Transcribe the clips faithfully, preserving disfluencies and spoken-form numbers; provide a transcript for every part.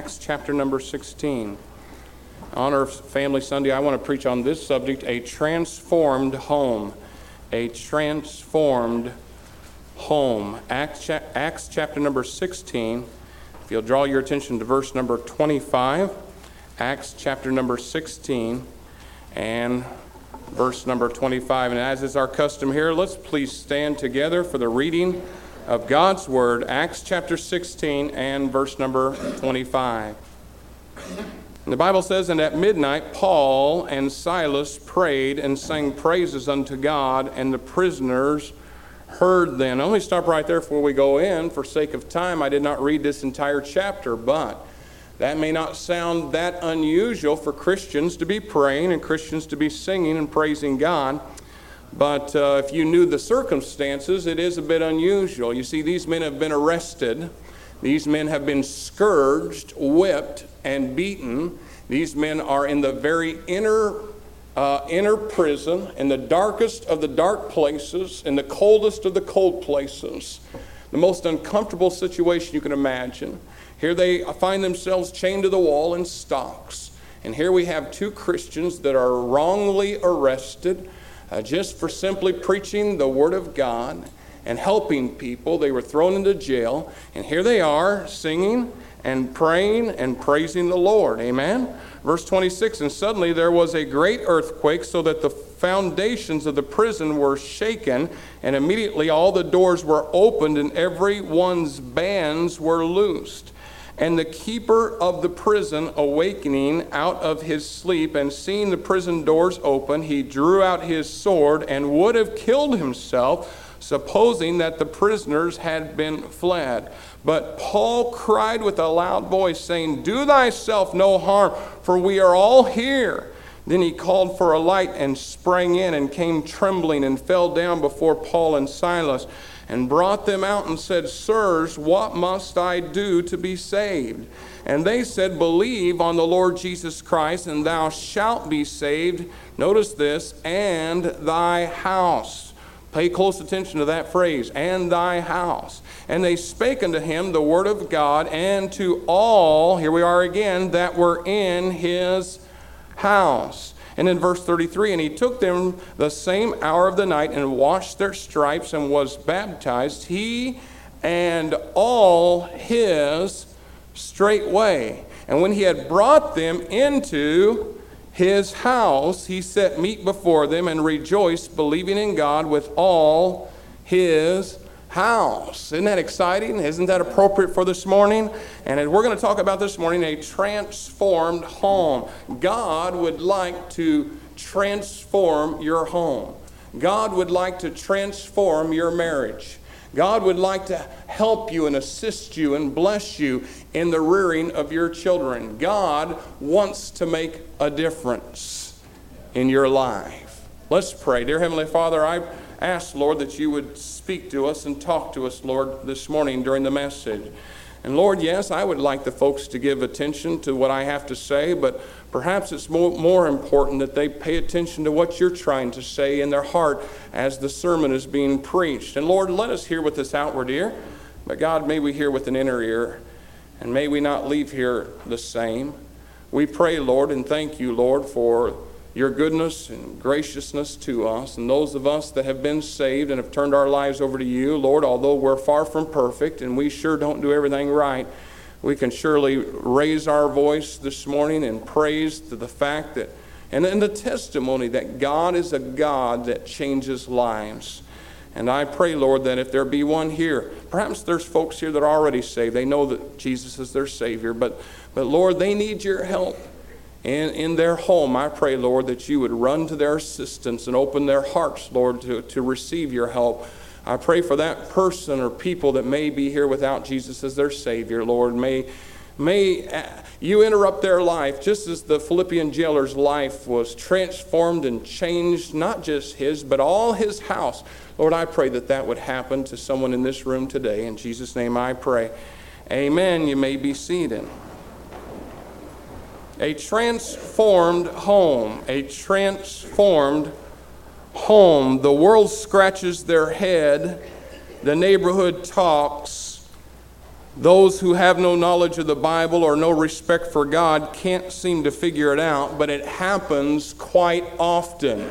Acts chapter number sixteen. Honor Family Sunday, I want to preach on this subject, a transformed home. A transformed home. Acts, cha- Acts chapter number sixteen. If you'll draw your attention to verse number twenty-five. Acts chapter number sixteen and verse number twenty-five. And as is our custom here, let's please stand together for the reading of God's Word, Acts chapter sixteen and verse number twenty-five. And the Bible says, "And at midnight Paul and Silas prayed and sang praises unto God, and the prisoners heard them." Now, let me stop right there before we go in. For sake of time, I did not read this entire chapter, but that may not sound that unusual for Christians to be praying and Christians to be singing and praising God. But uh, if you knew the circumstances, it is a bit unusual. You see, these men have been arrested. These men have been scourged, whipped, and beaten. These men are in the very inner, uh, inner prison, in the darkest of the dark places, in the coldest of the cold places. The most uncomfortable situation you can imagine. Here they find themselves chained to the wall in stocks. And here we have two Christians that are wrongly arrested uh, just for simply preaching the Word of God and helping people. They were thrown into jail. And here they are singing and praying and praising the Lord. Amen? Verse twenty-six, "And suddenly there was a great earthquake, so that the foundations of the prison were shaken, and immediately all the doors were opened, and every one's bands were loosed. And the keeper of the prison, awakening out of his sleep and seeing the prison doors open, he drew out his sword and would have killed himself, supposing that the prisoners had been fled. But Paul cried with a loud voice, saying, 'Do thyself no harm, for we are all here.' Then he called for a light and sprang in and came trembling and fell down before Paul and Silas and brought them out and said, 'Sirs, what must I do to be saved?' And they said, 'Believe on the Lord Jesus Christ, and thou shalt be saved.' Notice this, 'and thy house.'" Pay close attention to that phrase, "and thy house." "And they spake unto him the word of God, and to all," here we are again, "that were in his house." And in verse thirty-three, "And he took them the same hour of the night, and washed their stripes, and was baptized, he and all his straightway. And when he had brought them into his house, he set meat before them, and rejoiced, believing in God with all his house." Isn't that exciting? Isn't that appropriate for this morning? And we're going to talk about this morning a transformed home. God would like to transform your home. God would like to transform your marriage. God would like to help you and assist you and bless you in the rearing of your children. God wants to make a difference in your life. Let's pray. Dear Heavenly Father, I ask, Lord, that you would speak to us and talk to us, Lord, this morning during the message. And Lord, yes, I would like the folks to give attention to what I have to say, but perhaps it's more, more important that they pay attention to what you're trying to say in their heart as the sermon is being preached. And Lord, let us hear with this outward ear, but God, may we hear with an inner ear, and may we not leave here the same. We pray, Lord, and thank you, Lord, for your goodness and graciousness to us, and those of us that have been saved and have turned our lives over to you. Lord, although we're far from perfect and we sure don't do everything right, we can surely raise our voice this morning in praise to the fact that, and in the testimony that God is a God that changes lives. And I pray, Lord, that if there be one here, perhaps there's folks here that are already saved. They know that Jesus is their Savior, but, but Lord, they need your help. And in their home, I pray, Lord, that you would run to their assistance and open their hearts, Lord, to, to receive your help. I pray for that person or people that may be here without Jesus as their Savior, Lord. May, may you interrupt their life just as the Philippian jailer's life was transformed and changed, not just his, but all his house. Lord, I pray that that would happen to someone in this room today. In Jesus' name I pray. Amen. You may be seated. A transformed home, a transformed home. The world scratches their head, the neighborhood talks, Those who have no knowledge of the Bible or no respect for God can't seem to figure it out, but it happens quite often.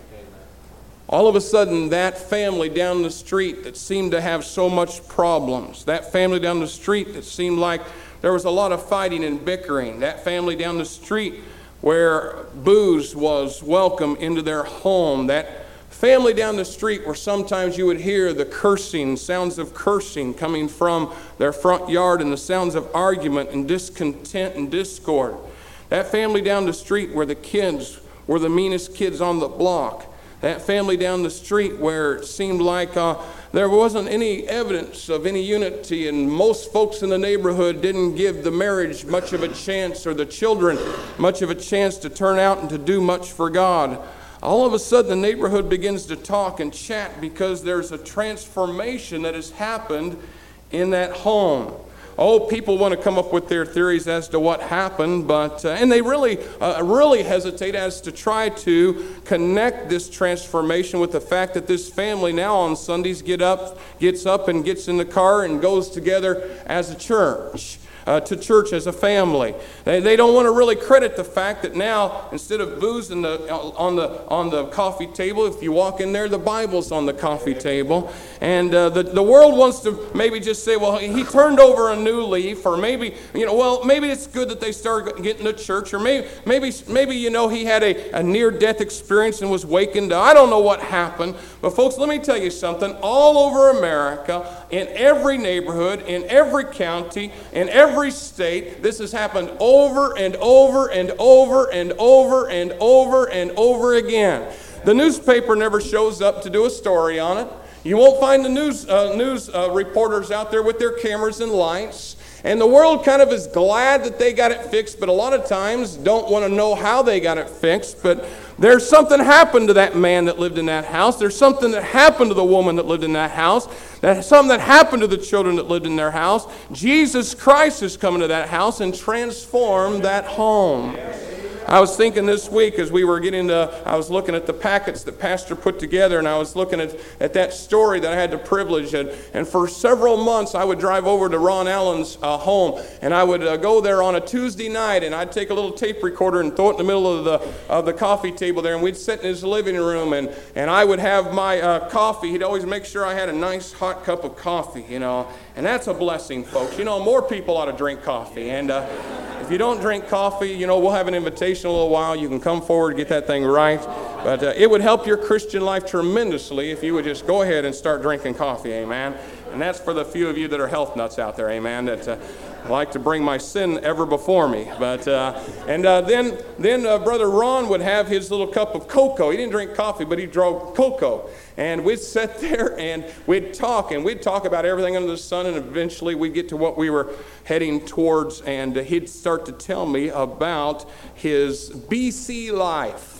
All of a sudden, that family down the street that seemed to have so much problems, that family down the street that seemed like there was a lot of fighting and bickering, that family down the street where booze was welcome into their home, that family down the street where sometimes you would hear the cursing, sounds of cursing coming from their front yard and the sounds of argument and discontent and discord. That family down the street where the kids were the meanest kids on the block. That family down the street where it seemed like uh, there wasn't any evidence of any unity, and most folks in the neighborhood didn't give the marriage much of a chance or the children much of a chance to turn out and to do much for God. All of a sudden, the neighborhood begins to talk and chat because there's a transformation that has happened in that home. Oh, people want to come up with their theories as to what happened, but uh, and they really, uh, really hesitate as to try to connect this transformation with the fact that this family now on Sundays get up, gets up and gets in the car and goes together as a church. Uh, to church as a family. They, they don't want to really credit the fact that now, instead of booze in the, on the on the coffee table, if you walk in there, the Bible's on the coffee table. And uh, the, the world wants to maybe just say, well, he turned over a new leaf, or maybe, you know, well, maybe it's good that they started getting to church, or maybe, maybe, maybe you know, he had a, a near-death experience and was wakened up. I don't know what happened. But folks, let me tell you something. All over America, in every neighborhood, in every county, in every state, this has happened over and over and over and over and over and over again. The newspaper never shows up to do a story on it. You won't find the news uh, news uh, reporters out there with their cameras and lights. And the world kind of is glad that they got it fixed, but a lot of times don't want to know how they got it fixed. But there's something happened to that man that lived in that house. There's something that happened to the woman that lived in that house. There's something that happened to the children that lived in their house. Jesus Christ has come into that house and transformed that home. I was thinking this week as we were getting to, I was looking at the packets that Pastor put together, and I was looking at, at that story that I had the privilege, and, and for several months I would drive over to Ron Allen's uh, home, and I would uh, go there on a Tuesday night, and I'd take a little tape recorder and throw it in the middle of the of the coffee table there, and we'd sit in his living room, and, and I would have my uh, coffee. He'd always make sure I had a nice hot cup of coffee, you know, and that's a blessing, folks. You know, more people ought to drink coffee, and uh, if you don't drink coffee, you know, we'll have an invitation in a little while. You can come forward and get that thing right. But uh, it would help your Christian life tremendously if you would just go ahead and start drinking coffee, amen. And that's for the few of you that are health nuts out there, amen, that uh, like to bring my sin ever before me. But uh, and uh, then then uh, Brother Ron would have his little cup of cocoa. He didn't drink coffee, but he drank cocoa. And we'd sit there and we'd talk, and we'd talk about everything under the sun, and eventually we'd get to what we were heading towards, and uh, he'd start to tell me about his B C life,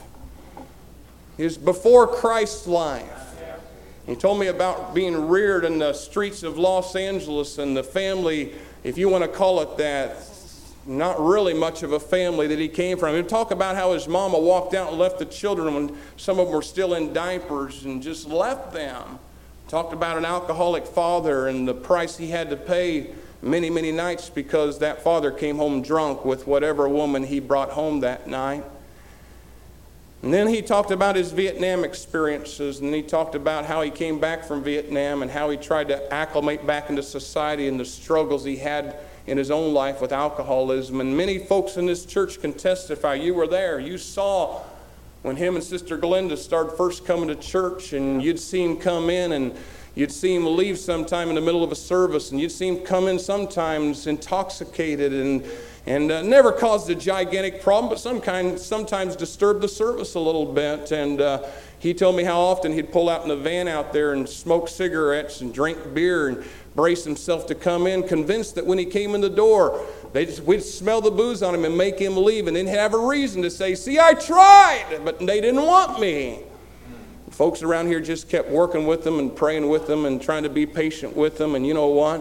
his before Christ life. He told me about being reared in the streets of Los Angeles, and the family, if you want to call it that, not really much of a family that he came from. He'd talk about how his mama walked out and left the children when some of them were still in diapers and just left them. Talked about an alcoholic father and the price he had to pay many, many nights because that father came home drunk with whatever woman he brought home that night. And then he talked about his Vietnam experiences, and he talked about how he came back from Vietnam and how he tried to acclimate back into society and the struggles he had in his own life with alcoholism. And many folks in this church can testify. You were there. You saw when him and Sister Glenda started first coming to church, and you'd see him come in, and you'd see him leave sometime in the middle of a service, and you'd see him come in sometimes intoxicated and and uh, never caused a gigantic problem, but some kind, sometimes disturbed the service a little bit. And uh, he told me how often he'd pull out in the van out there and smoke cigarettes and drink beer and brace himself to come in, convinced that when he came in the door, they just, we'd smell the booze on him and make him leave, and then have a reason to say, see, I tried, but they didn't want me. Folks around here just kept working with them and praying with them and trying to be patient with them, and you know what?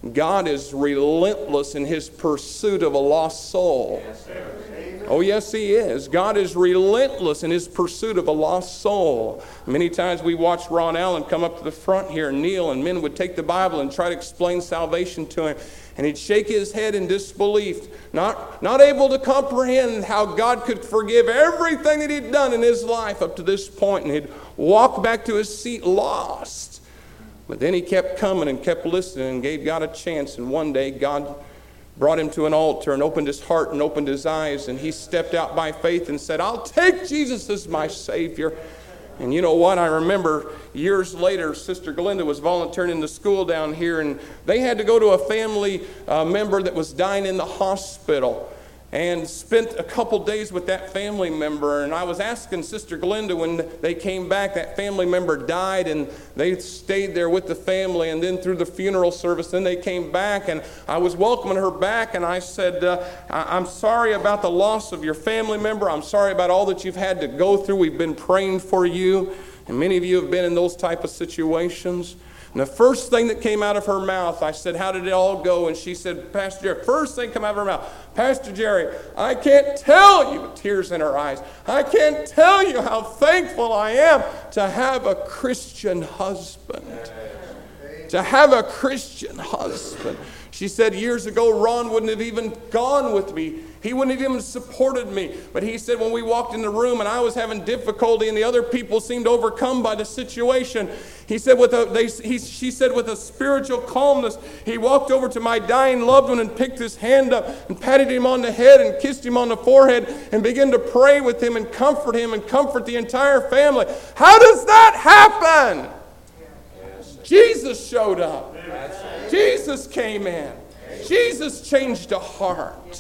God is relentless in His pursuit of a lost soul. Oh, yes, He is. God is relentless in His pursuit of a lost soul. Many times we watch Ron Allen come up to the front here and kneel, and men would take the Bible and try to explain salvation to him. And he'd shake his head in disbelief, not, not able to comprehend how God could forgive everything that he'd done in his life up to this point. And he'd walk back to his seat lost. But then he kept coming and kept listening and gave God a chance. And one day God brought him to an altar and opened his heart and opened his eyes. And he stepped out by faith and said, I'll take Jesus as my Savior. And you know what? I remember years later, Sister Glenda was volunteering in the school down here, and they had to go to a family uh, member that was dying in the hospital, and spent a couple days with that family member. And I was asking Sister Glenda when they came back, that family member died, and they stayed there with the family, and then through the funeral service, then they came back, and I was welcoming her back, and I said, uh, I- I'm sorry about the loss of your family member. I'm sorry about all that you've had to go through. We've been praying for you, and many of you have been in those type of situations. And the first thing that came out of her mouth, I said, how did it all go? And she said, Pastor Jerry, first thing come out of her mouth, Pastor Jerry, I can't tell you, with tears in her eyes, I can't tell you how thankful I am to have a Christian husband. To have a Christian husband. She said years ago, Ron wouldn't have even gone with me. He wouldn't have even supported me. But he said when we walked in the room and I was having difficulty and the other people seemed overcome by the situation, he said with a, they, he, she said with a spiritual calmness, he walked over to my dying loved one and picked his hand up and patted him on the head and kissed him on the forehead and began to pray with him and comfort him and comfort the entire family. How does that happen? Jesus showed up. Jesus came in. Jesus changed a heart.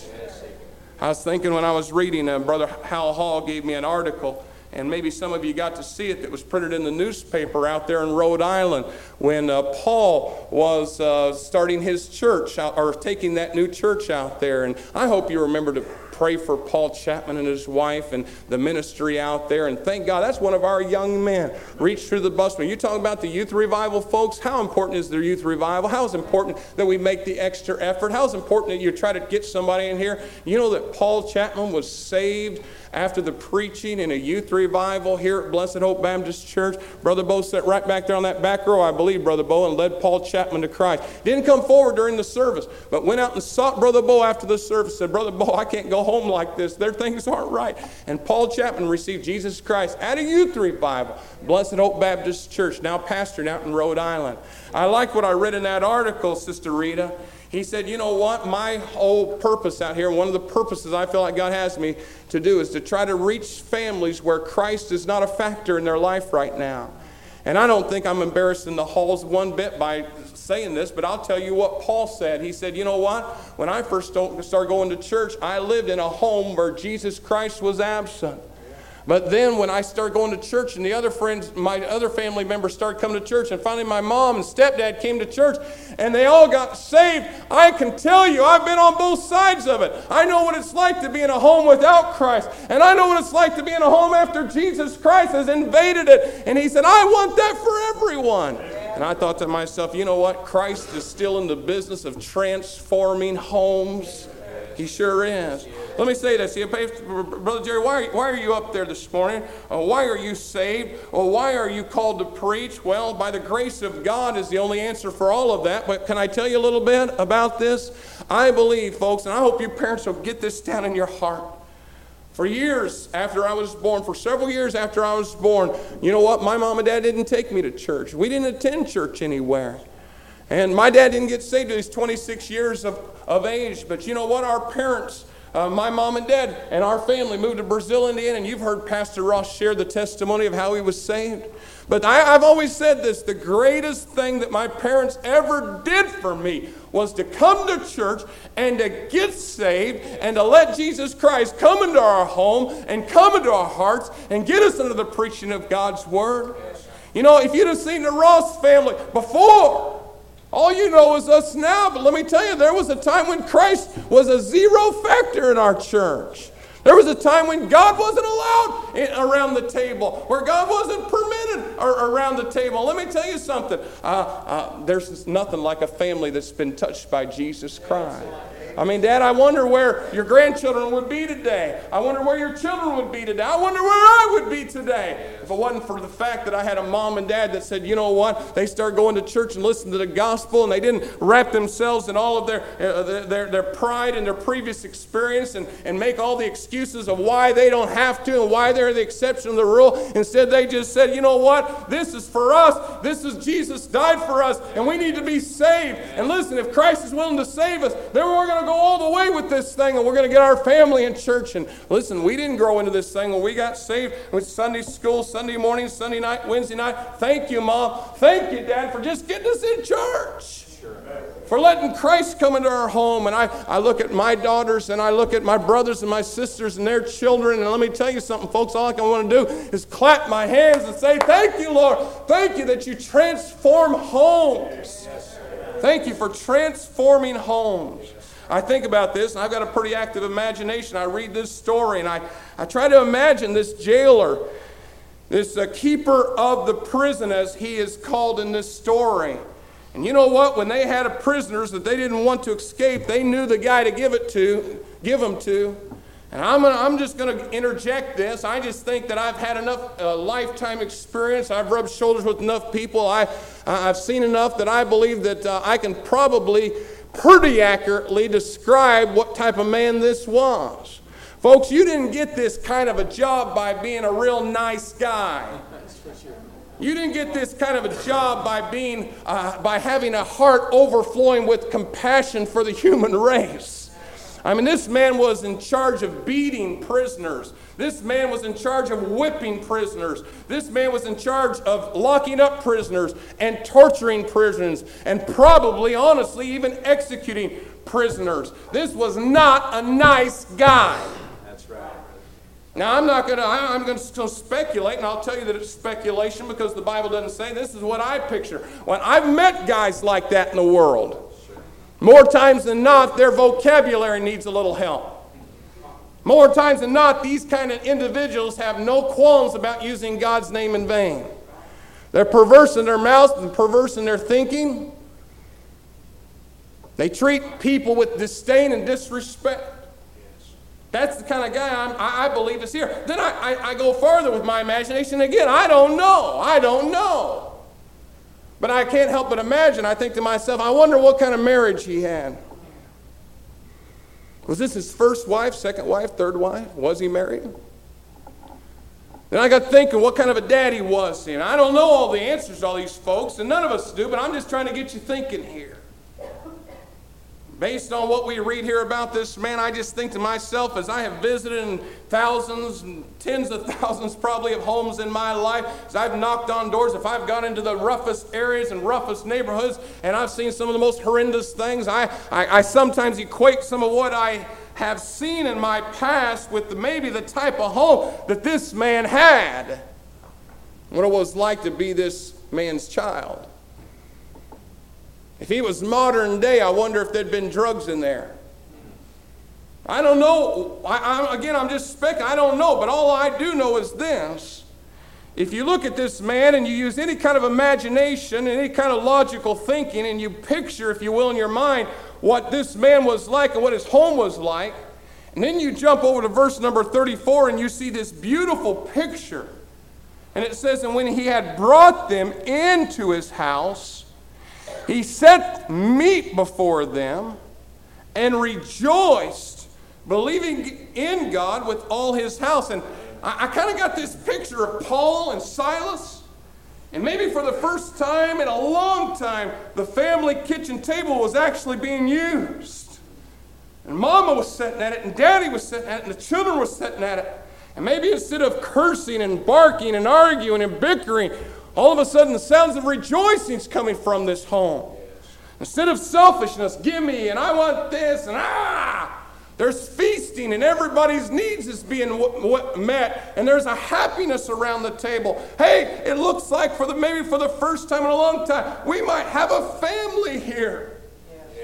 I was thinking when I was reading, uh, Brother Hal Hall gave me an article, and maybe some of you got to see it, that was printed in the newspaper out there in Rhode Island when uh, Paul was uh, starting his church, out, or taking that new church out there. And I hope you remember to pray for Paul Chapman and his wife and the ministry out there. And thank God, that's one of our young men. Reach through the busman. You talking about the youth revival, folks? How important is their youth revival? How is it important that we make the extra effort? How is it important that you try to get somebody in here? You know that Paul Chapman was saved after the preaching in a youth revival here at Blessed Hope Baptist Church. Brother Bo sat right back there on that back row, I believe, Brother Bo, and led Paul Chapman to Christ. Didn't come forward during the service, but went out and sought Brother Bo after the service. Said, Brother Bo, I can't go home like this. Their things aren't right. And Paul Chapman received Jesus Christ at a youth revival. Blessed Hope Baptist Church, now pastoring out in Rhode Island. I like what I read in that article, Sister Rita. He said, you know what, my whole purpose out here, one of the purposes I feel like God has me to do is to try to reach families where Christ is not a factor in their life right now. And I don't think I'm embarrassing the halls one bit by saying this, but I'll tell you what Paul said. He said, you know what, when I first started going to church, I lived in a home where Jesus Christ was absent. But then when I started going to church and the other friends, my other family members started coming to church, and finally my mom and stepdad came to church and they all got saved, I can tell you I've been on both sides of it. I know what it's like to be in a home without Christ, and I know what it's like to be in a home after Jesus Christ has invaded it. And he said, I want that for everyone. And I thought to myself, you know what? Christ is still in the business of transforming homes. He sure is. Let me say this. Brother Jerry, why, why are you up there this morning? Uh, why are you saved? Or why are you called to preach? Well, by the grace of God is the only answer for all of that. But can I tell you a little bit about this? I believe, folks, and I hope you parents will get this down in your heart. For years after I was born, for several years after I was born, you know what? My mom and dad didn't take me to church. We didn't attend church anywhere. And my dad didn't get saved until he was twenty-six years of, of age. But you know what? Our parents, uh, my mom and dad, and our family moved to Brazil, Indiana. And you've heard Pastor Ross share the testimony of how he was saved. But I, I've always said this. The greatest thing that my parents ever did for me was to come to church and to get saved and to let Jesus Christ come into our home and come into our hearts and get us into the preaching of God's Word. You know, if you'd have seen the Ross family before, all you know is us now, but let me tell you, there was a time when Christ was a zero factor in our church. There was a time when God wasn't allowed in, around the table, where God wasn't permitted excited around the table. Let me tell you something. Uh, uh, there's nothing like a family that's been touched by Jesus Christ. I mean, Dad, I wonder where your grandchildren would be today. I wonder where your children would be today. I wonder where I would be today if it wasn't for the fact that I had a mom and dad that said, you know what, they started going to church and listening to the gospel, and they didn't wrap themselves in all of their uh, their, their pride and their previous experience and, and make all the excuses of why they don't have to and why they're the exception of the rule. Instead, they just said, you know what, this is for us. This is Jesus died for us, and we need to be saved. And listen, if Christ is willing to save us, then we're going to go all the way with this thing, and we're going to get our family in church. And listen, we didn't grow into this thing when we got saved with Sunday school, Sunday morning, Sunday night, Wednesday night. Thank you, Mom. Thank you, Dad, for just getting us in church. Sure. For letting Christ come into our home. And I, I look at my daughters, and I look at my brothers and my sisters and their children, and let me tell you something, folks, all I can want to do is clap my hands and say, thank you, Lord. Thank you that you transform homes. Thank you for transforming homes. I think about this, and I've got a pretty active imagination. I read this story, and I, I try to imagine this jailer, this uh, keeper of the prison, as he is called in this story. And you know what? When they had a prisoners that they didn't want to escape, they knew the guy to give it to, give them to. And I'm, gonna, I'm just going to interject this. I just think that I've had enough uh, lifetime experience. I've rubbed shoulders with enough people. I, I've seen enough that I believe that uh, I can probably pretty accurately describe what type of man this was. Folks, you didn't get this kind of a job by being a real nice guy. You didn't get this kind of a job by being, uh, by having a heart overflowing with compassion for the human race. I mean, this man was in charge of beating prisoners. This man was in charge of whipping prisoners. This man was in charge of locking up prisoners and torturing prisoners and probably, honestly, even executing prisoners. This was not a nice guy. That's right. Now, I'm not going to, I'm going to speculate, and I'll tell you that it's speculation because the Bible doesn't say. This is what I picture. When I've met guys like that in the world, more times than not, their vocabulary needs a little help. More times than not, these kind of individuals have no qualms about using God's name in vain. They're perverse in their mouths and perverse in their thinking. They treat people with disdain and disrespect. That's the kind of guy I'm, I, I believe is here. Then I, I, I go farther with my imagination. Again, I don't know. I don't know. But I can't help but imagine. I think to myself, I wonder what kind of marriage he had. Was this his first wife, second wife, third wife? Was he married? Then I got thinking what kind of a dad he was. And I don't know all the answers to all these folks, and none of us do, but I'm just trying to get you thinking here. Based on what we read here about this man, I just think to myself, as I have visited in thousands and tens of thousands probably of homes in my life, as I've knocked on doors, if I've gone into the roughest areas and roughest neighborhoods, and I've seen some of the most horrendous things, I, I, I sometimes equate some of what I have seen in my past with the, maybe the type of home that this man had, what it was like to be this man's child. If he was modern day, I wonder if there'd been drugs in there. I don't know. I, I, again, I'm just speculating. I don't know. But all I do know is this. If you look at this man and you use any kind of imagination and any kind of logical thinking and you picture, if you will, in your mind what this man was like and what his home was like, and then you jump over to verse number thirty-four and you see this beautiful picture. And it says, and when he had brought them into his house, he set meat before them and rejoiced, believing in God with all his house. And I, I kind of got this picture of Paul and Silas. And maybe for the first time in a long time, the family kitchen table was actually being used. And Mama was sitting at it, and Daddy was sitting at it, and the children were sitting at it. And maybe instead of cursing and barking and arguing and bickering, all of a sudden the sounds of rejoicing is coming from this home. Instead of selfishness, give me, and I want this, and ah, there's feasting, and everybody's needs is being w- w- met, and there's a happiness around the table. Hey, it looks like for the maybe for the first time in a long time, we might have a family here. Amen.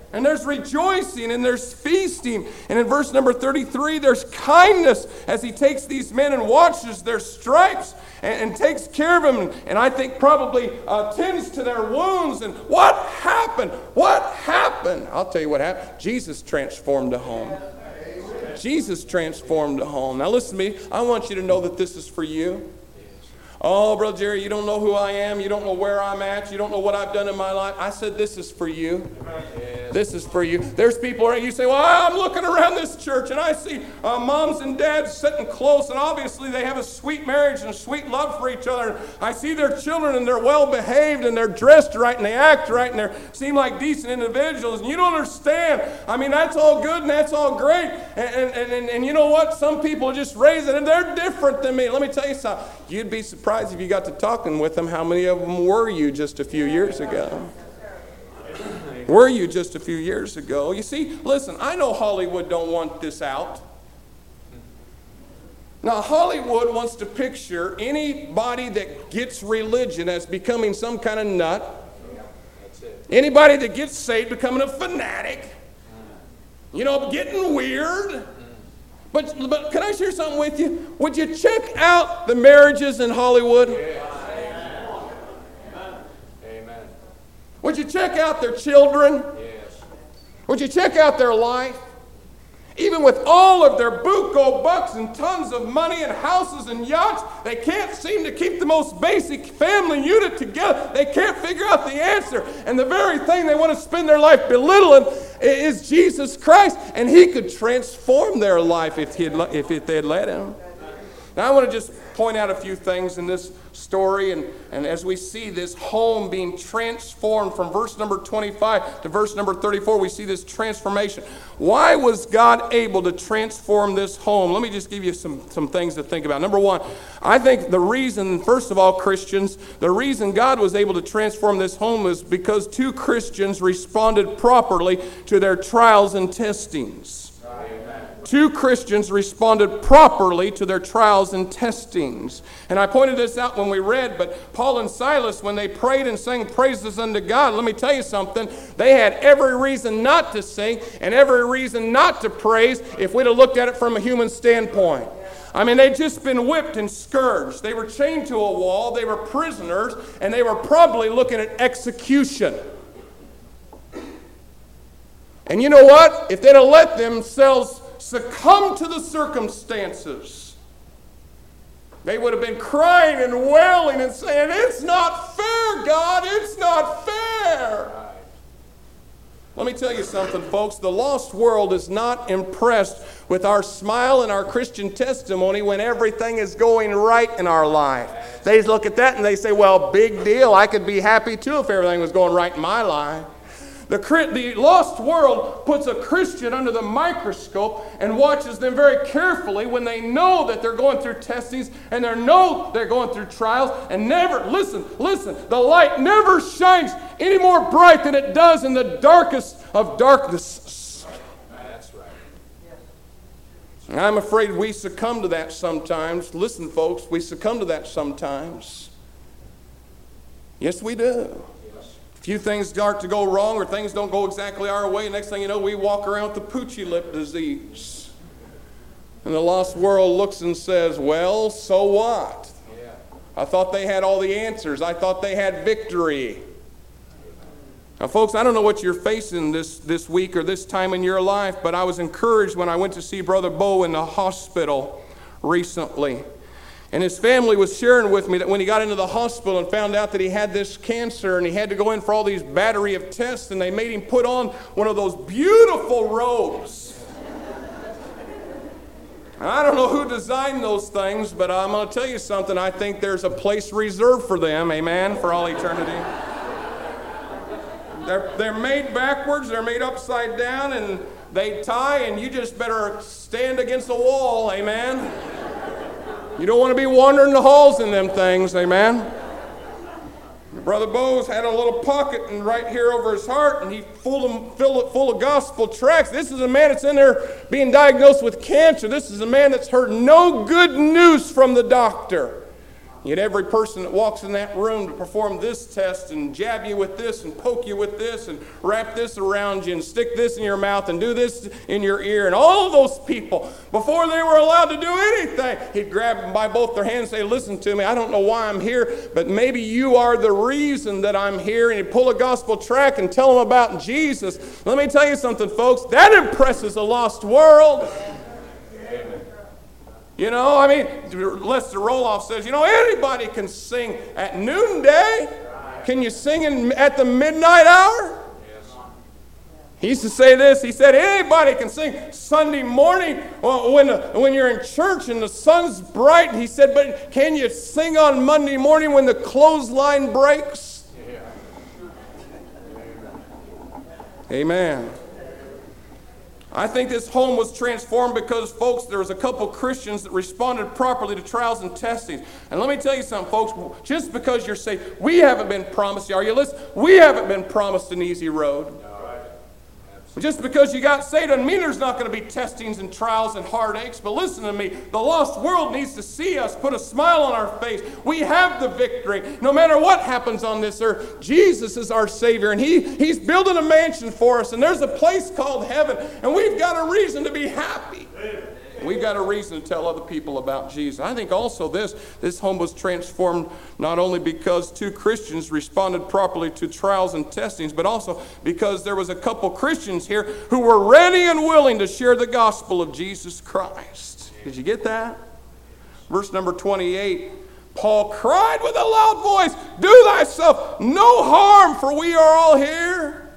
And there's rejoicing and there's feasting. And in verse number thirty-three, there's kindness as he takes these men and washes their stripes and, and takes care of them. And I think probably uh, tends to their wounds. And what happened? What happened? I'll tell you what happened. Jesus transformed the home. Jesus transformed the home. Now listen to me. I want you to know that this is for you. Oh, Brother Jerry, you don't know who I am. You don't know where I'm at. You don't know what I've done in my life. I said this is for you. Yes. This is for you. There's people, you say, well, I'm looking around this church and I see uh, moms and dads sitting close, and obviously they have a sweet marriage and a sweet love for each other. I see their children and they're well behaved and they're dressed right and they act right and they seem like decent individuals. And you don't understand. I mean, that's all good and that's all great. And, and, and, and you know what? Some people just raise it and they're different than me. Let me tell you something. You'd be surprised if you got to talking with them, how many of them were you just a few years ago? Were you just a few years ago? You see, listen, I know Hollywood don't want this out. Now, Hollywood wants to picture anybody that gets religion as becoming some kind of nut. Anybody that gets saved becoming a fanatic. You know, getting weird. But, but can I share something with you? Would you check out the marriages in Hollywood? Amen. Amen. Would you check out their children? Yes. Would you check out their life? Even with all of their buco bucks and tons of money and houses and yachts, they can't seem to keep the most basic family unit together. They can't figure out the answer. And the very thing they want to spend their life belittling is Jesus Christ. And he could transform their life if, he'd, if they'd let him. Now I want to just point out a few things in this story, and, and as we see this home being transformed from verse number twenty-five to verse number thirty-four, we see this transformation. Why was God able to transform this home? Let me just give you some, some things to think about. Number one, I think the reason, first of all, Christians, the reason God was able to transform this home is because two Christians responded properly to their trials and testings. Two Christians responded properly to their trials and testings. And I pointed this out when we read, but Paul and Silas, when they prayed and sang praises unto God, let me tell you something, they had every reason not to sing and every reason not to praise if we'd have looked at it from a human standpoint. I mean, they'd just been whipped and scourged. They were chained to a wall, they were prisoners, and they were probably looking at execution. And you know what? If they'd have let themselves succumb to the circumstances, they would have been crying and wailing and saying, it's not fair, God, it's not fair. Right. Let me tell you something, folks. The lost world is not impressed with our smile and our Christian testimony when everything is going right in our life. They look at that and they say, well, big deal. I could be happy too if everything was going right in my life. The, the lost world puts a Christian under the microscope and watches them very carefully when they know that they're going through testings and they know they're going through trials, and never, listen, listen, the light never shines any more bright than it does in the darkest of darkness. That's right. And I'm afraid we succumb to that sometimes. Listen, folks, we succumb to that sometimes. Yes, we do. Few things start to go wrong or things don't go exactly our way. Next thing you know, we walk around with the poochy lip disease. And the lost world looks and says, well, so what? Yeah. I thought they had all the answers. I thought they had victory. Now, folks, I don't know what you're facing this, this week or this time in your life, but I was encouraged when I went to see Brother Bo in the hospital recently. And his family was sharing with me that when he got into the hospital and found out that he had this cancer and he had to go in for all these battery of tests, and they made him put on one of those beautiful robes. I don't know who designed those things, but I'm going to tell you something. I think there's a place reserved for them, amen, for all eternity. They're, they're made backwards, they're made upside down, and they tie, and you just better stand against the wall, amen. You don't want to be wandering the halls in them things, amen. Brother Bose had a little pocket and right here over his heart, and he filled it full of gospel tracts. This is a man that's in there being diagnosed with cancer. This is a man that's heard no good news from the doctor. You get every person that walks in that room to perform this test and jab you with this and poke you with this and wrap this around you and stick this in your mouth and do this in your ear. And all of those people, before they were allowed to do anything, he'd grab them by both their hands and say, listen to me, I don't know why I'm here, but maybe you are the reason that I'm here. And he'd pull a gospel tract and tell them about Jesus. Let me tell you something, folks, that impresses a lost world. You know, I mean, Lester Roloff says, you know, anybody can sing at noonday. Can you sing in, at the midnight hour? Yes. He used to say this. He said, anybody can sing Sunday morning when, when you're in church and the sun's bright. He said, but can you sing on Monday morning when the clothesline breaks? Yeah. Amen. I think this home was transformed because, folks, there was a couple Christians that responded properly to trials and testings. And let me tell you something, folks, just because you're saved, we haven't been promised, are you listening? We haven't been promised an easy road. Just because you got saved doesn't mean there's not going to be testings and trials and heartaches. But listen to me, the lost world needs to see us put a smile on our face. We have the victory. No matter what happens on this earth, Jesus is our Savior. And he, He's building a mansion for us. And there's a place called heaven. And we've got a reason to be happy. We've got a reason to tell other people about Jesus. I think also this, this home was transformed not only because two Christians responded properly to trials and testings, but also because there was a couple Christians here who were ready and willing to share the gospel of Jesus Christ. Did you get that? Verse number twenty-eight, Paul cried with a loud voice, do thyself no harm, for we are all here.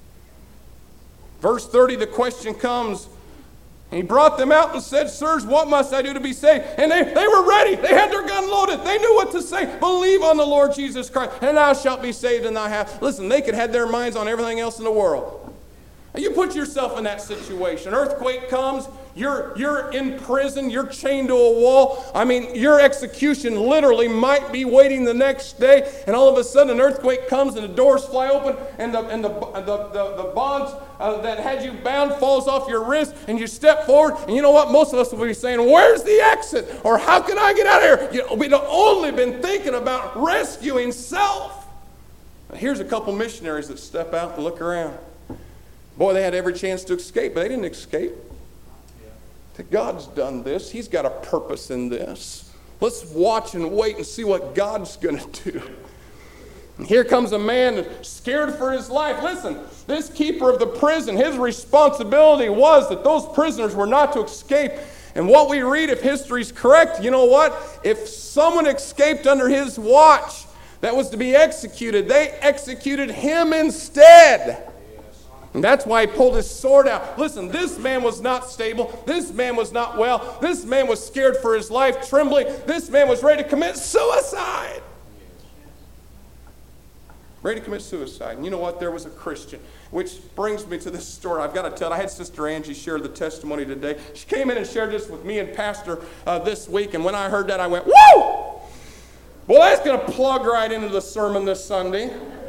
Verse thirty, the question comes, and he brought them out and said, sirs, what must I do to be saved? And they, they were ready. They had their gun loaded. They knew what to say. Believe on the Lord Jesus Christ, and thou shalt be saved in thy house. Listen, they could have their minds on everything else in the world. Now, you put yourself in that situation. Earthquake comes. You're, you're in prison. You're chained to a wall. I mean, your execution literally might be waiting the next day. And all of a sudden, an earthquake comes and the doors fly open and the, and the, the, the, the bonds uh, that had you bound falls off your wrist and you step forward. And you know what? Most of us will be saying, where's the exit? Or how can I get out of here? You know, we've only been thinking about rescuing self. Now, here's a couple missionaries that step out and look around. Boy, they had every chance to escape, but they didn't escape. God's done this. He's got a purpose in this. Let's watch and wait and see what God's going to do. And here comes a man scared for his life. Listen, this keeper of the prison, his responsibility was that those prisoners were not to escape. And what we read, if history's correct, you know what? If someone escaped under his watch that was to be executed, they executed him instead. And that's why he pulled his sword out. Listen, this man was not stable. This man was not well. This man was scared for his life, trembling. This man was ready to commit suicide. Ready to commit suicide. And you know what? There was a Christian. Which brings me to this story. I've got to tell. I had Sister Angie share the testimony today. She came in and shared this with me and Pastor uh, this week. And when I heard that, I went, woo! Well, that's going to plug right into the sermon this Sunday.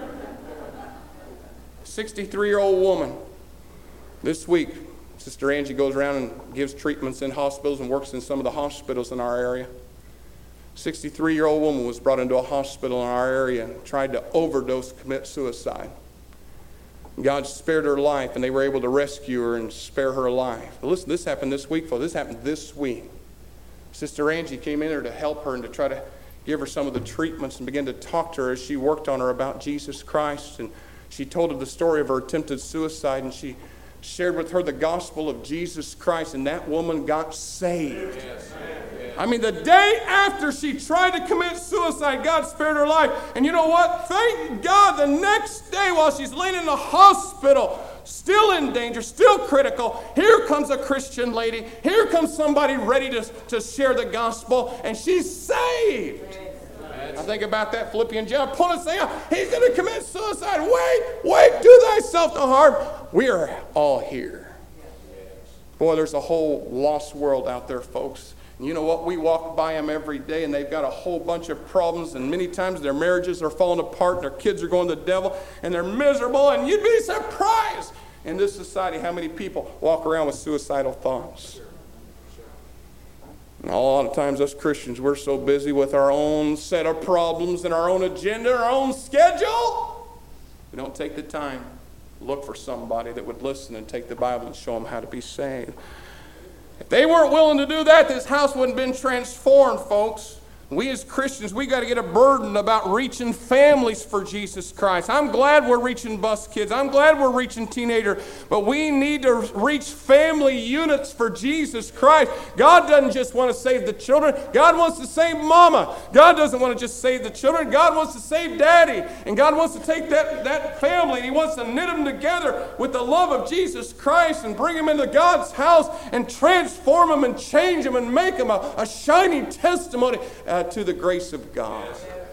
sixty-three-year-old woman. This week, Sister Angie goes around and gives treatments in hospitals and works in some of the hospitals in our area. sixty-three-year-old woman was brought into a hospital in our area and tried to overdose, commit suicide. God spared her life, and they were able to rescue her and spare her life. But listen, this happened this week, folks. This happened this week. Sister Angie came in there to help her and to try to give her some of the treatments and begin to talk to her as she worked on her about Jesus Christ. And she told her the story of her attempted suicide, and she shared with her the gospel of Jesus Christ, and that woman got saved. Yes. Yes. I mean, the day after she tried to commit suicide, God spared her life. And you know what? Thank God the next day while she's laying in the hospital, still in danger, still critical, here comes a Christian lady. Here comes somebody ready to, to share the gospel, and she's saved. I think about that Philippian jailer pulling us out. He's going to commit suicide. Wait, wait, do thyself no harm. We are all here. Boy, there's a whole lost world out there, folks. And you know what? We walk by them every day, and they've got a whole bunch of problems, and many times their marriages are falling apart, and their kids are going to the devil, and they're miserable, and you'd be surprised in this society how many people walk around with suicidal thoughts. And a lot of times us Christians, we're so busy with our own set of problems and our own agenda, our own schedule, we don't take the time to look for somebody that would listen and take the Bible and show them how to be saved. If they weren't willing to do that, this house wouldn't have been transformed, folks. We as Christians, we got to get a burden about reaching families for Jesus Christ. I'm glad we're reaching bus kids. I'm glad we're reaching teenagers. But we need to reach family units for Jesus Christ. God doesn't just want to save the children. God wants to save mama. God doesn't want to just save the children. God wants to save daddy. And God wants to take that, that family and He wants to knit them together with the love of Jesus Christ and bring them into God's house and transform them and change them and make them a, a shining testimony uh, to the grace of God.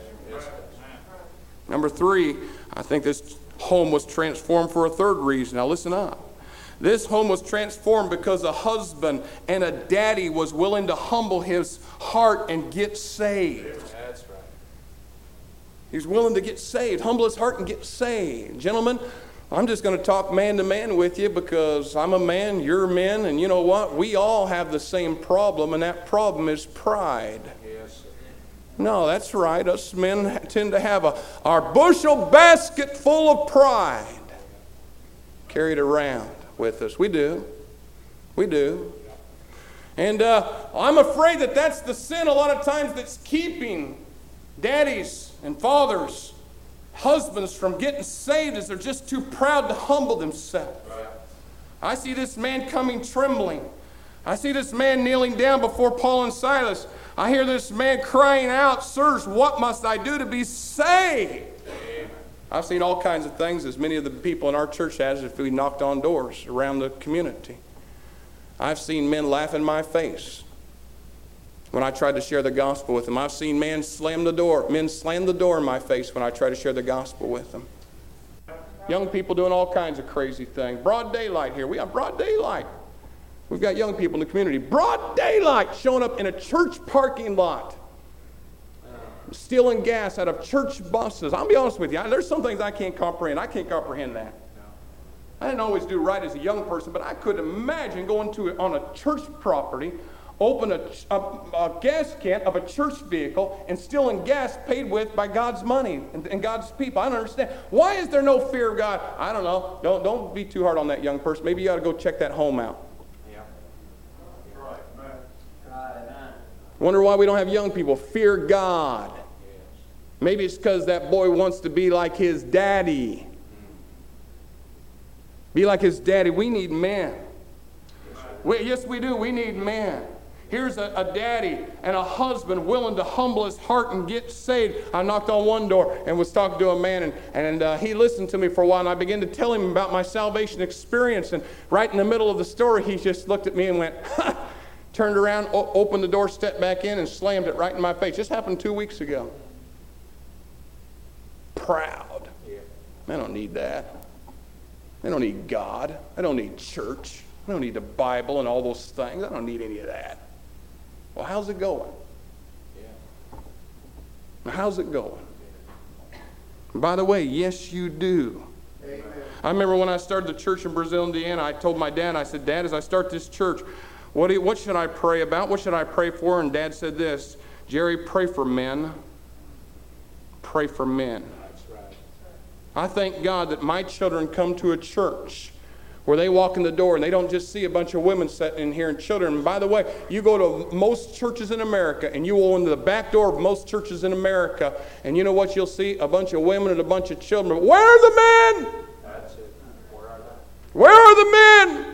Number three, I think this home was transformed for a third reason. Now listen up. This home was transformed because a husband and a daddy was willing to humble his heart and get saved. That's right. He was willing to get saved, humble his heart and get saved. Gentlemen, I'm just going to talk man to man with you because I'm a man, you're men, and you know what? We all have the same problem, and that problem is pride. Yes. No, that's right. Us men tend to have a, our bushel basket full of pride carried around with us. We do. We do. And uh, I'm afraid that that's the sin a lot of times that's keeping daddies and fathers, husbands from getting saved, is they're just too proud to humble themselves. Right. I see this man coming trembling. I see this man kneeling down before Paul and Silas. I hear this man crying out, "Sirs, what must I do to be saved?" Amen. I've seen all kinds of things, as many of the people in our church has, if we knocked on doors around the community. I've seen men laugh in my face when I tried to share the gospel with them. I've seen men slam the door, men slam the door in my face when I try to share the gospel with them. Young people doing all kinds of crazy things. Broad daylight here. We have broad daylight. We've got young people in the community. Broad daylight showing up in a church parking lot, stealing gas out of church buses. I'll be honest with you. There's some things I can't comprehend. I can't comprehend that. I didn't always do right as a young person, but I couldn't imagine going to on a church property, open a, a, a gas can of a church vehicle and stealing gas paid with by God's money and, and God's people. I don't understand. Why is there no fear of God? I don't know. Don't, don't be too hard on that young person. Maybe you ought to go check that home out. Wonder why we don't have young people fear God. Maybe it's because that boy wants to be like his daddy. Be like his daddy. We need men. We, yes, we do. We need men. Here's a, a daddy and a husband willing to humble his heart and get saved. I knocked on one door and was talking to a man, and, and uh, he listened to me for a while, and I began to tell him about my salvation experience. And right in the middle of the story, he just looked at me and went, ha! Turned around, o- opened the door, stepped back in, and slammed it right in my face. This happened two weeks ago. Proud. Yeah. I don't need that. I don't need God. I don't need church. I don't need the Bible and all those things. I don't need any of that. Well, how's it going? Yeah. How's it going? By the way, yes, you do. Amen. I remember when I started the church in Brazil, Indiana, I told my dad, I said, "Dad, as I start this church, what, do you, what should I pray about? What should I pray for?" And Dad said this, "Jerry, pray for men. Pray for men." That's right. I thank God that my children come to a church where they walk in the door and they don't just see a bunch of women sitting in here and children. And by the way, you go to most churches in America and you will into the back door of most churches in America, and you know what you'll see? A bunch of women and a bunch of children. Where are the men? That's it. Where are they? Where are the men?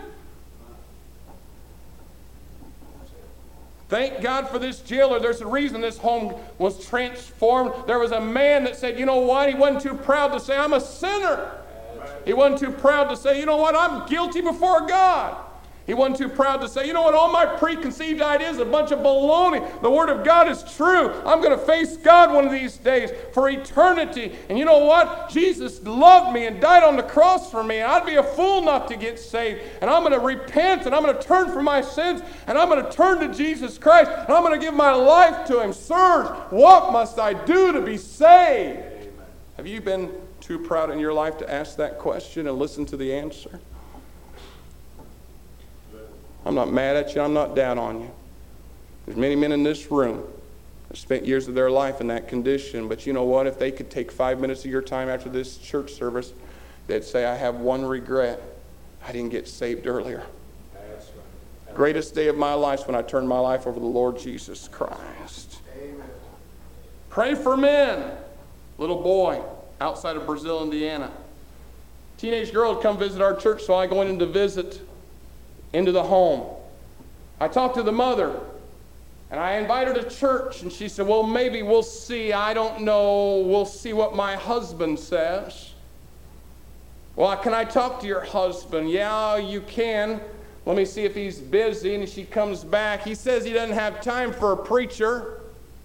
Thank God for this jailer. There's a reason this home was transformed. There was a man that said, you know what? He wasn't too proud to say, "I'm a sinner." He wasn't too proud to say, "You know what? I'm guilty before God." He wasn't too proud to say, "You know what? All my preconceived ideas are a bunch of baloney. The Word of God is true. I'm going to face God one of these days for eternity. And you know what? Jesus loved me and died on the cross for me. And I'd be a fool not to get saved. And I'm going to repent and I'm going to turn from my sins and I'm going to turn to Jesus Christ and I'm going to give my life to Him. Sirs, what must I do to be saved?" Amen. Have you been too proud in your life to ask that question and listen to the answer? I'm not mad at you. I'm not down on you. There's many men in this room that spent years of their life in that condition. But you know what? If they could take five minutes of your time after this church service, they'd say, I have one regret. I didn't get saved earlier. That's right. Greatest day of my life is when I turned my life over to the Lord Jesus Christ. Amen. Pray for men. Little boy outside of Brazil, Indiana. Teenage girl had come visit our church, so I go in to visit into the home. I talked to the mother, and I invited her to church, and she said, well, maybe we'll see. I don't know. We'll see what my husband says. Well, can I talk to your husband? Yeah, you can. Let me see if he's busy. And she comes back. He says he doesn't have time for a preacher.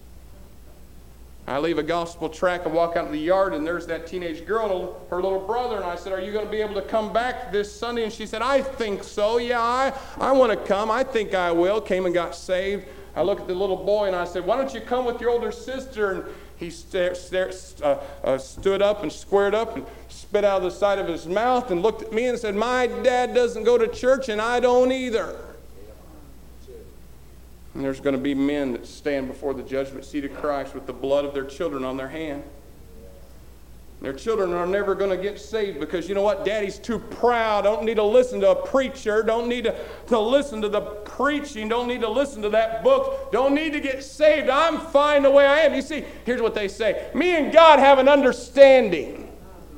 I leave a gospel tract and walk out in the yard, and there's that teenage girl, her little brother, and I said, are you going to be able to come back this Sunday? And she said, I think so. Yeah, I, I want to come. I think I will. Came and got saved. I looked at the little boy, and I said, why don't you come with your older sister? And he stare, stare, uh, uh, stood up and squared up and spit out of the side of his mouth and looked at me and said, my dad doesn't go to church, and I don't either. And there's going to be men that stand before the judgment seat of Christ with the blood of their children on their hand. Their children are never going to get saved because, you know what, daddy's too proud. Don't need to listen to a preacher. Don't need to, to listen to the preaching. Don't need to listen to that book. Don't need to get saved. I'm fine the way I am. You see, here's what they say. Me and God have an understanding.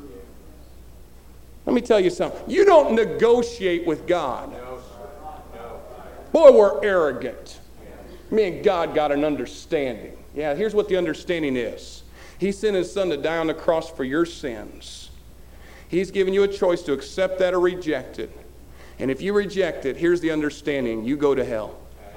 Let me tell you something. You don't negotiate with God. Boy, we're arrogant. Me and God got an understanding. Yeah, here's what the understanding is. He sent his son to die on the cross for your sins. He's given you a choice to accept that or reject it. And if you reject it, here's the understanding. You go to hell.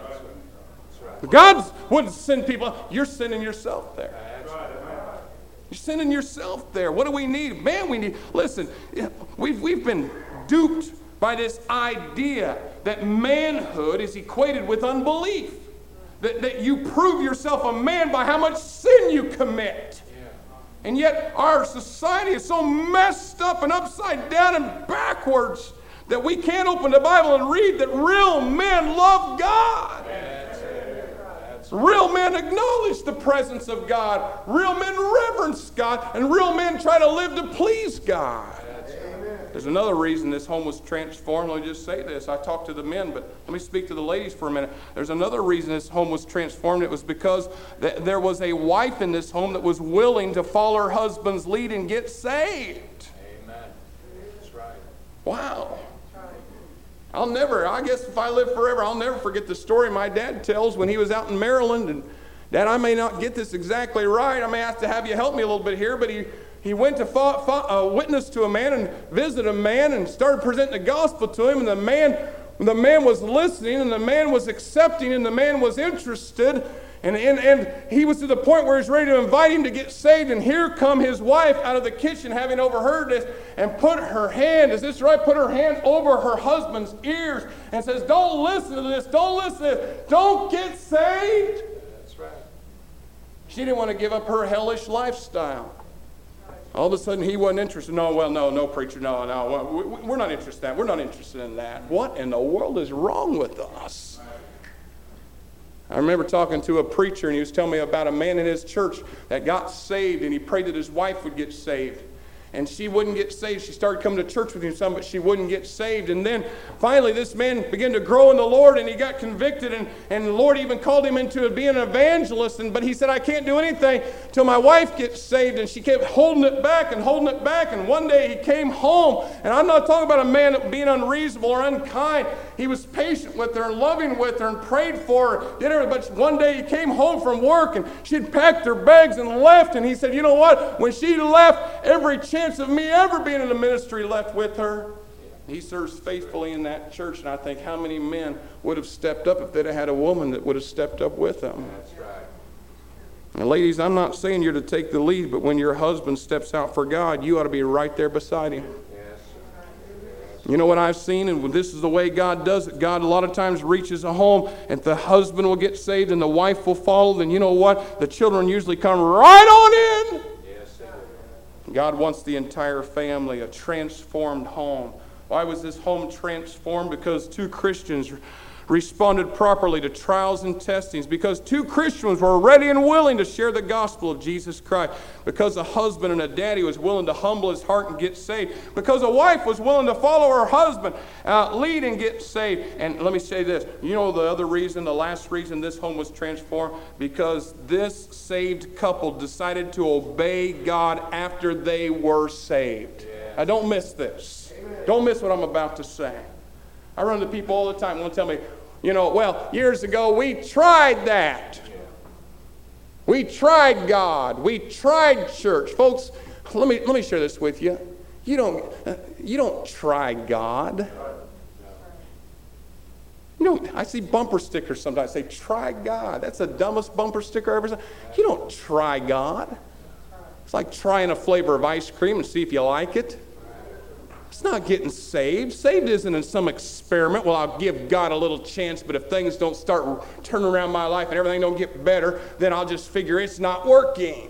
God wouldn't send people. You're sending yourself there. You're sending yourself there. What do we need? Man, we need, listen, we've, we've been duped by this idea that manhood is equated with unbelief. That, that you prove yourself a man by how much sin you commit. Yeah. And yet our society is so messed up and upside down and backwards that we can't open the Bible and read that real men love God. That's it. That's right. Real men acknowledge the presence of God. Real men reverence God. And real men try to live to please God. There's another reason this home was transformed. Let me just say this. I talked to the men, but let me speak to the ladies for a minute. There's another reason this home was transformed. It was because th- there was a wife in this home that was willing to follow her husband's lead and get saved. Amen. That's right. Wow. I'll never, I guess if I live forever, I'll never forget the story my dad tells when he was out in Maryland. And Dad, I may not get this exactly right. I may have to have you help me a little bit here, but he He went to fo- fo- uh, witness to a man and visit a man and started presenting the gospel to him. And the man, the man was listening, and the man was accepting, and the man was interested. And, and, and he was to the point where he was ready to invite him to get saved. And here come his wife out of the kitchen, having overheard this, and put her hand, is this right? Put her hand over her husband's ears and says, don't listen to this. Don't listen to this. Don't get saved. That's right. She didn't want to give up her hellish lifestyle. All of a sudden, he wasn't interested. No, well, no, no, preacher, no, no. We're not interested in that. We're not interested in that. What in the world is wrong with us? I remember talking to a preacher, and he was telling me about a man in his church that got saved, and he prayed that his wife would get saved. And she wouldn't get saved. She started coming to church with him some, but she wouldn't get saved. And then finally this man began to grow in the Lord, and he got convicted, and, and the Lord even called him into being an evangelist. And, but he said, I can't do anything till my wife gets saved. And she kept holding it back and holding it back. And one day he came home, and I'm not talking about a man being unreasonable or unkind. He was patient with her and loving with her and prayed for her. Did everything. But one day he came home from work, and she'd packed her bags and left. And he said, you know what? When she left, every chance of me ever being in the ministry left with her. He serves faithfully in that church, and I think how many men would have stepped up if they'd have had a woman that would have stepped up with them. That's right. And ladies, I'm not saying you're to take the lead, but when your husband steps out for God, you ought to be right there beside him. Yes. You know what I've seen, and this is the way God does it. God a lot of times reaches a home, and the husband will get saved and the wife will follow. Then you know what? The children usually come right on in. God wants the entire family, a transformed home. Why was this home transformed? Because two Christians responded properly to trials and testings, because two Christians were ready and willing to share the gospel of Jesus Christ, because a husband and a daddy was willing to humble his heart and get saved, because a wife was willing to follow her husband, uh, lead and get saved. And let me say this, you know the other reason, the last reason this home was transformed? Because this saved couple decided to obey God after they were saved. Yeah. Now don't miss this. Amen. Don't miss what I'm about to say. I run into people all the time who want to tell me, you know, well, years ago we tried that. We tried God. We tried church. Folks, let me let me share this with you. You don't uh, you don't try God. You know, I see bumper stickers sometimes say, try God. That's the dumbest bumper sticker I ever saw. You don't try God. It's like trying a flavor of ice cream and see if you like it. It's not getting saved. Saved isn't in some experiment. Well, I'll give God a little chance, but if things don't start turning around my life and everything don't get better, then I'll just figure it's not working.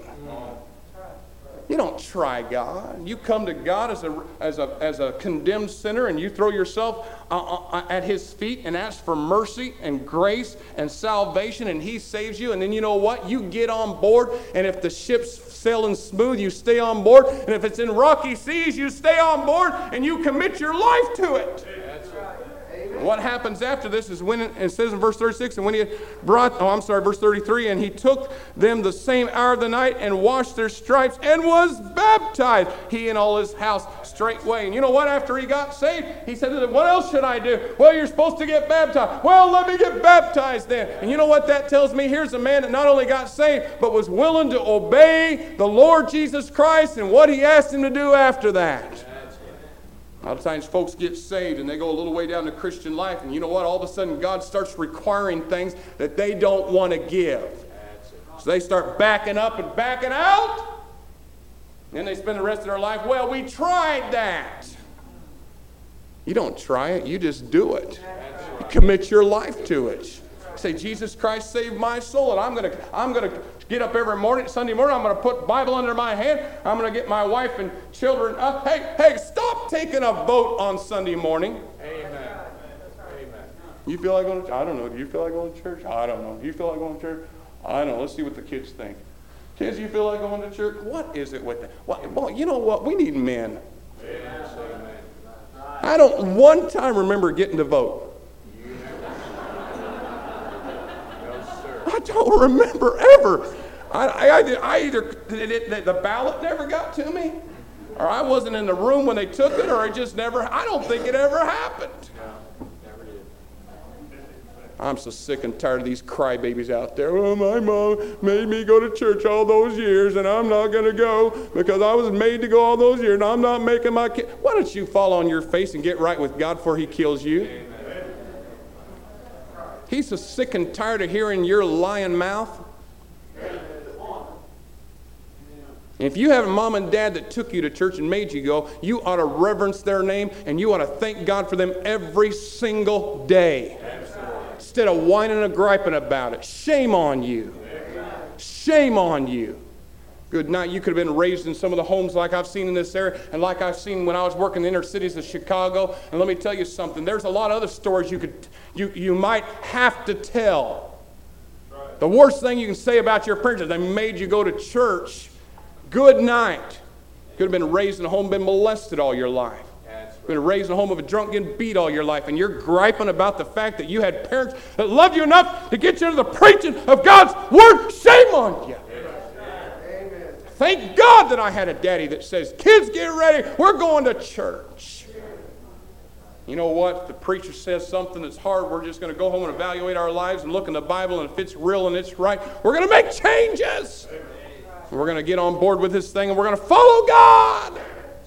You don't try God. You come to God as a as a as a condemned sinner, and you throw yourself uh, uh, at His feet and ask for mercy and grace and salvation, and He saves you. And then you know what? You get on board, and if the ship's sailing smooth, you stay on board. And if it's in rocky seas, you stay on board, and you commit your life to it. That's right. What happens after this is when it says in verse thirty-six, and when he had brought, oh, I'm sorry, verse thirty-three, and he took them the same hour of the night and washed their stripes and was baptized, he and all his house straightway. And you know what? After he got saved, he said to them, what else should I do? Well, you're supposed to get baptized. Well, let me get baptized then. And you know what that tells me? Here's a man that not only got saved, but was willing to obey the Lord Jesus Christ and what he asked him to do after that. A lot of times folks get saved and they go a little way down the Christian life, and you know what? All of a sudden God starts requiring things that they don't want to give. So they start backing up and backing out. And then they spend the rest of their life, well, we tried that. You don't try it, you just do it. You commit your life to it. Say, Jesus Christ saved my soul, and I'm going to I'm going to get up every morning, Sunday morning, I'm going to put Bible under my hand. I'm going to get my wife and children up. Hey, hey, stop taking a vote on Sunday morning. Amen. Amen. You feel like going to, I don't know, do you feel like going to church? I don't know. Do you feel like going to church? I don't know. Let's see what the kids think. Kids, you feel like going to church? What is it with them? Well, well you know what? We need men. Amen. I don't one time remember getting to vote. I don't remember ever. I, I, I either, it, the ballot never got to me, or I wasn't in the room when they took it, or it just never, I don't think it ever happened. No, never did. I'm so sick and tired of these crybabies out there. Well, my mom made me go to church all those years, and I'm not going to go because I was made to go all those years, and I'm not making my kid. Why don't you fall on your face and get right with God before He kills you? Amen. He's so sick and tired of hearing your lying mouth. If you have a mom and dad that took you to church and made you go, you ought to reverence their name, and you ought to thank God for them every single day. Absolutely. Instead of whining and griping about it. Shame on you. Shame on you. Good night. You could have been raised in some of the homes like I've seen in this area, and like I've seen when I was working in the inner cities of Chicago. And let me tell you something. There's a lot of other stories you could you you might have to tell. Right. The worst thing you can say about your parents is they made you go to church. Good night. Could have been raised in a home, been molested all your life. Right. Been raised in a home of a drunk, getting beat all your life, and you're griping about the fact that you had parents that loved you enough to get you into the preaching of God's word. Shame on you. Thank God that I had a daddy that says, kids, get ready, we're going to church. You know what? If the preacher says something that's hard, we're just going to go home and evaluate our lives and look in the Bible, and if it's real and it's right, we're going to make changes. And we're going to get on board with this thing, and we're going to follow God.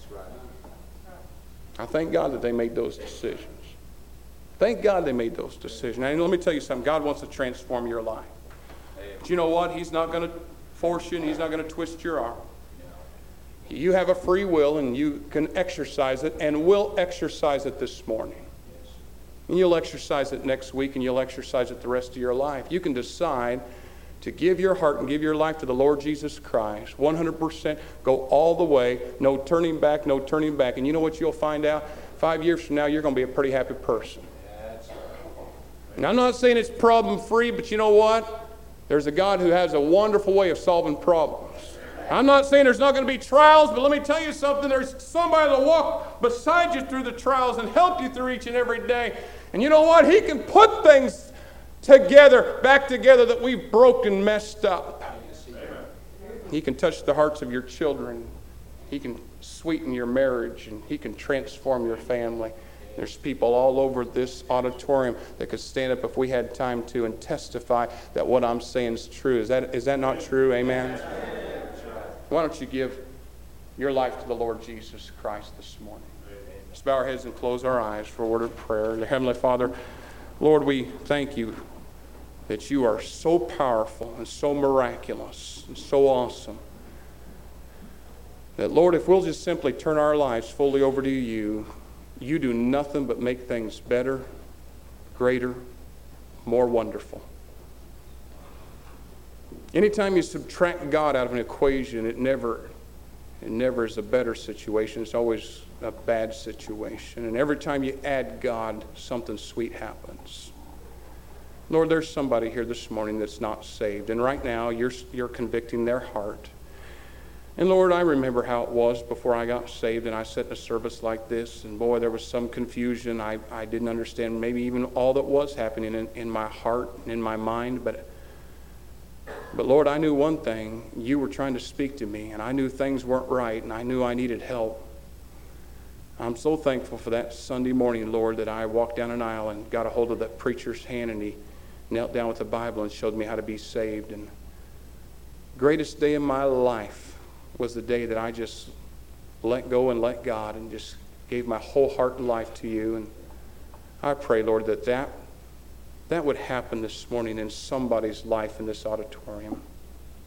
I thank God that they made those decisions. Thank God they made those decisions. And let me tell you something. God wants to transform your life. But you know what? He's not going to force you, and He's not going to twist your arm. You have a free will, and you can exercise it, and will exercise it this morning. And you'll exercise it next week, and you'll exercise it the rest of your life. You can decide to give your heart and give your life to the Lord Jesus Christ. one hundred percent. Go all the way. No turning back, no turning back. And you know what you'll find out? Five years from now, you're going to be a pretty happy person. And I'm not saying it's problem-free, but you know what? There's a God who has a wonderful way of solving problems. I'm not saying there's not going to be trials, but let me tell you something. There's somebody to walk beside you through the trials and help you through each and every day. And you know what? He can put things together, back together that we've broken, messed up. He can touch the hearts of your children. He can sweeten your marriage, and He can transform your family. There's people all over this auditorium that could stand up if we had time to and testify that what I'm saying is true. Is that, is that not true? Amen? Why don't you give your life to the Lord Jesus Christ this morning? Let's bow our heads and close our eyes for a word of prayer. Dear Heavenly Father, Lord, we thank You that You are so powerful and so miraculous and so awesome. That, Lord, if we'll just simply turn our lives fully over to You, You do nothing but make things better, greater, more wonderful. Anytime you subtract God out of an equation, it never, it never is a better situation. It's always a bad situation. And every time you add God, something sweet happens. Lord, there's somebody here this morning that's not saved. And right now, you're, you're convicting their heart. And Lord, I remember how it was before I got saved and I sat in a service like this. And boy, there was some confusion. I, I didn't understand maybe even all that was happening in, in my heart and in my mind. But, but Lord, I knew one thing. You were trying to speak to me. And I knew things weren't right. And I knew I needed help. I'm so thankful for that Sunday morning, Lord, that I walked down an aisle and got a hold of that preacher's hand. And he knelt down with the Bible and showed me how to be saved. And the greatest day of my life was the day that I just let go and let God and just gave my whole heart and life to You. And I pray, Lord, that that, that would happen this morning in somebody's life in this auditorium.